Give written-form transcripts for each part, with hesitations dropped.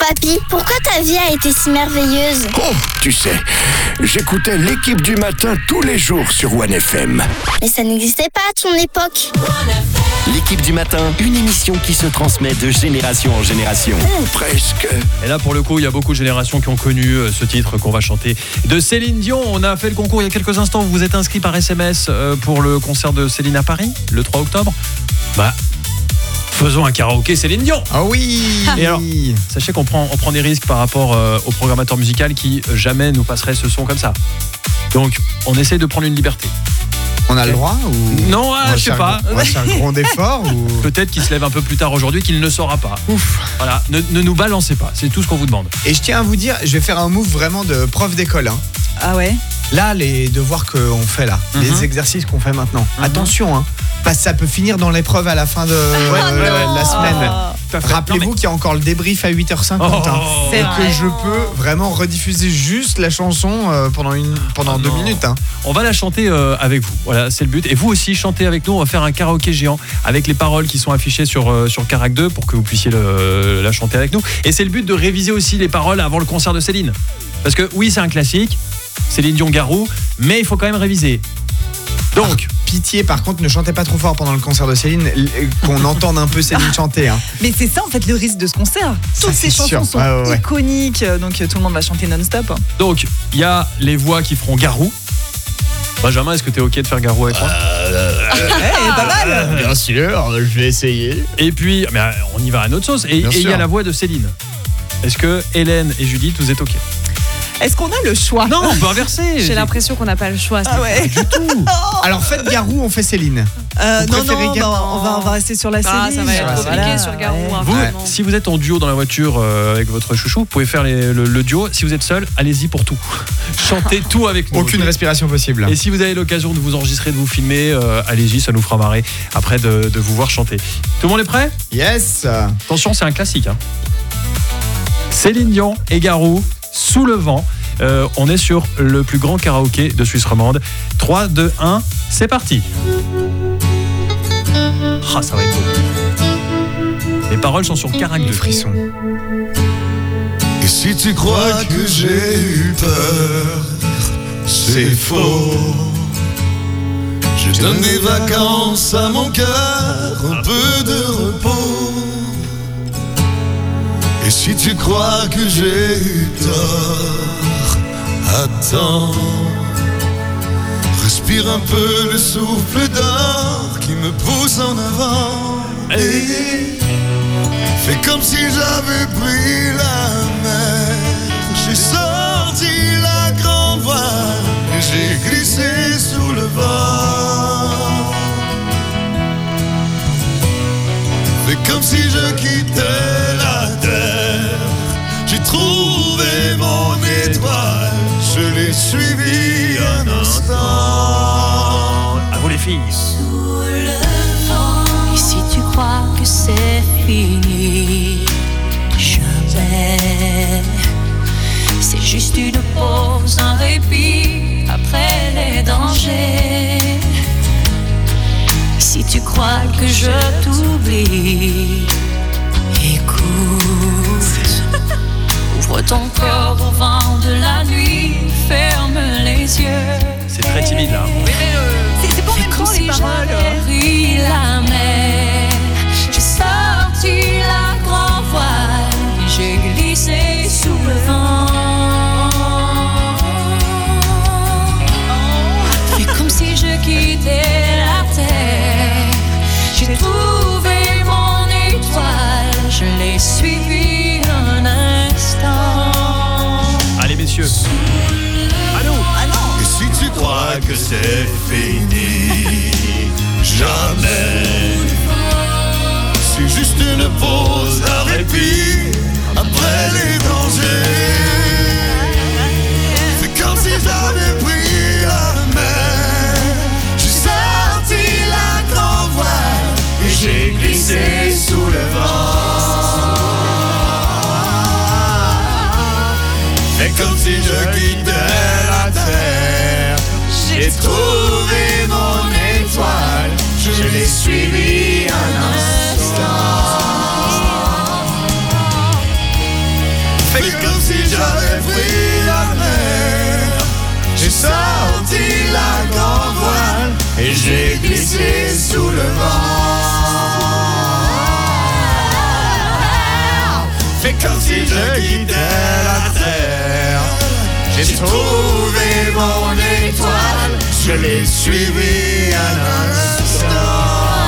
papy, pourquoi ta vie a été si merveilleuse? Oh, tu sais, j'écoutais l'équipe du matin tous les jours sur OneFM. Mais ça n'existait pas à ton époque. L'équipe du matin, une émission qui se transmet de génération en génération. Oh, presque. Et là, pour le coup, il y a beaucoup de générations qui ont connu ce titre qu'on va chanter de Céline Dion. On a fait le concours il y a quelques instants. Vous vous êtes inscrit par SMS pour le concert de Céline à Paris, le 3 octobre. Faisons un karaoké Céline Dion. Ah oui. Et alors, sachez qu'on prend des risques par rapport au programmateur musical qui jamais nous passerait ce son comme ça. Donc, on essaie de prendre une liberté. On a le droit ou... Non, je sais pas. On va faire un grand effort ou... Peut-être qu'il se lève un peu plus tard aujourd'hui, qu'il ne saura pas. Ouf. Voilà, ne nous balancez pas, c'est tout ce qu'on vous demande. Et je tiens à vous dire, je vais faire un move vraiment de prof d'école. Hein. Ah ouais? Là, les devoirs qu'on fait là, les exercices qu'on fait maintenant. Attention, hein, parce que ça peut finir dans l'épreuve à la fin de la semaine. Rappelez-vous qu'il y a encore le débrief à 8h50 et que je peux vraiment rediffuser juste la chanson pendant 2 minutes. Hein. On va la chanter avec vous, voilà, c'est le but. Et vous aussi, chantez avec nous, on va faire un karaoké géant avec les paroles qui sont affichées sur Carac 2 pour que vous puissiez la chanter avec nous. Et c'est le but de réviser aussi les paroles avant le concert de Céline. Parce que oui, c'est un classique, Céline Dion Garou, mais il faut quand même réviser. Donc, pitié, par contre, ne chantez pas trop fort pendant le concert de Céline, qu'on entende un peu Céline chanter. Hein. Mais c'est ça en fait le risque de ce concert. Toutes ces chansons sont iconiques, donc tout le monde va chanter non-stop. Donc, il y a les voix qui feront Garou. Benjamin, est-ce que t'es ok de faire Garou avec moi? Pas mal. Bien sûr, je vais essayer. Et puis, on y va à notre sauce. Et il y a la voix de Céline. Est-ce que Hélène et Judith, vous êtes ok? Est-ce qu'on a le choix? Non, on peut inverser. J'ai l'impression qu'on n'a pas le choix. Ah ouais. Du tout. Alors faites Garou, on fait Céline. On va rester sur la Céline. Ça va être compliqué sur Garou. Vous, si vous êtes en duo dans la voiture avec votre chouchou, vous pouvez faire le duo. Si vous êtes seul, allez-y pour tout. Chantez tout avec nous. Aucune respiration possible. Et si vous avez l'occasion de vous enregistrer, de vous filmer, allez-y, ça nous fera marrer après de vous voir chanter. Tout le monde est prêt? Yes. Attention, c'est un classique. Hein. Céline Dion et Garou, Sous le vent. On est sur le plus grand karaoké de Suisse romande. 3, 2, 1, c'est parti. Ça va être beau. Les paroles sont sur Carac 2. Frisson. Et si tu crois que j'ai eu peur, c'est faux. Je donne des vacances à mon cœur, un peu de repos. Et si tu crois que j'ai eu tort, attends. Respire un peu le souffle d'or qui me pousse en avant. Et fais comme si j'avais pris la mer. J'ai sorti la grande voile et j'ai glissé sous le vent. Fais comme si je quittais la terre. J'ai trouvé mon étoile, je l'ai suivi un instant. À vous les filles. Sous le vent. Et si tu crois que c'est fini, jamais. C'est juste une pause, un répit après les dangers. Si tu crois que je t'oublie, écoute. Ouvre ton cœur au vent de la nuit, ferme les yeux. C'est très timide là. C'est pas même si les paroles. J'avais ri la mer, j'ai sorti la grande voile, et j'ai glissé sous le vent. Fais comme si je quittais la terre. J'ai trouvé mon étoile, je l'ai suivi un instant. Allez messieurs. Allô. Et si tu crois que c'est fini, jamais. C'est juste une pause, un répit après les dangers. C'est comme si j'avais pris la mer. J'ai sorti la grande voile et j'ai glissé sous le vent. Et comme si je quittais la terre, j'ai trouvé mon étoile, je l'ai suivi un instant. Fais comme si j'avais pris la mer. J'ai sorti la grande voile et j'ai glissé sous le vent. Fais comme si je quittais la terre. J'ai trouvé mon étoile, je l'ai suivi un instant.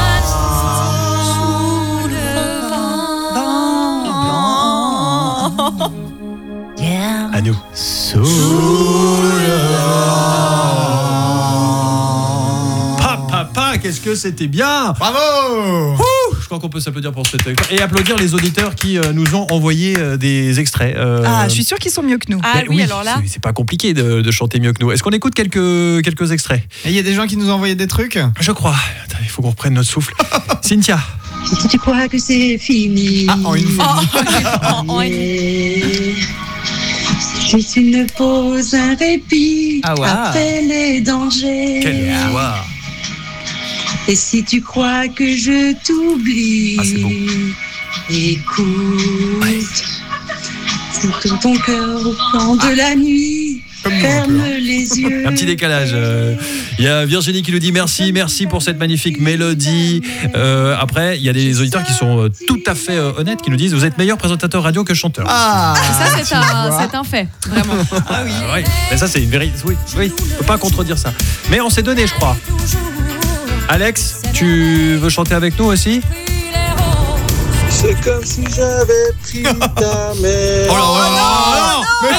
Sous le vent. Yeah. À nous. Sous le vent. Papa, qu'est-ce que c'était bien. Bravo. Je crois qu'on peut s'applaudir pour cette victoire. Et applaudir les auditeurs qui nous ont envoyé des extraits. Ah, je suis sûre qu'ils sont mieux que nous. Ah oui, alors là. C'est pas compliqué de chanter mieux que nous. Est-ce qu'on écoute quelques extraits? Et il y a des gens qui nous ont envoyé des trucs? Je crois. Attends, il faut qu'on reprenne notre souffle. Cynthia. Si tu crois que c'est fini. Ah, en une fois. C'est juste une pause, un répit. Ah ouais. Après les dangers. Quelle joie. Et si tu crois que je t'oublie, c'est beau. écoute. Sous ton cœur au flanc de la nuit. Ferme les yeux. Un petit décalage. Il y a Virginie qui nous dit merci pour cette magnifique mélodie. Après, il y a des auditeurs qui sont tout à fait honnêtes, qui nous disent vous êtes meilleur présentateur radio que chanteur. Ah, Ça, c'est un fait, vraiment. Ah oui. Ah ouais, mais ça c'est une vérité. Oui, on peut pas contredire ça. Mais on s'est donné, je crois. Alex, tu veux chanter avec nous aussi? C'est comme si j'avais pris ta main. Oh là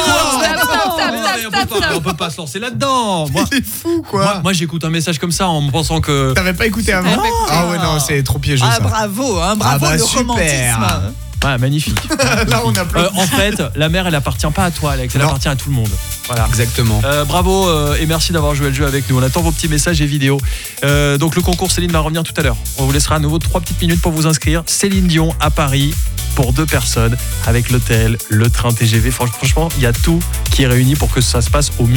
Stop. on peut pas se lancer là-dedans. Moi, c'est fou quoi. moi j'écoute un message comme ça en me pensant que... T'avais pas écouté avant? Ah ouais, non, c'est trop piégeux Ah ça. bravo, hein, bravo Ah bah, le super. romantisme. Ouais, magnifique. Là, on applaudit. En fait, la mer, elle appartient pas à toi, Alex. Elle Non. appartient à tout le monde. Voilà. Exactement. Bravo et merci d'avoir joué le jeu avec nous. On attend vos petits messages et vidéos. Donc le concours Céline va revenir tout à l'heure. On vous laissera à nouveau 3 petites minutes pour vous inscrire. Céline Dion à Paris pour 2 personnes avec l'hôtel, le train TGV. Franchement, il y a tout qui est réuni pour que ça se passe au mieux.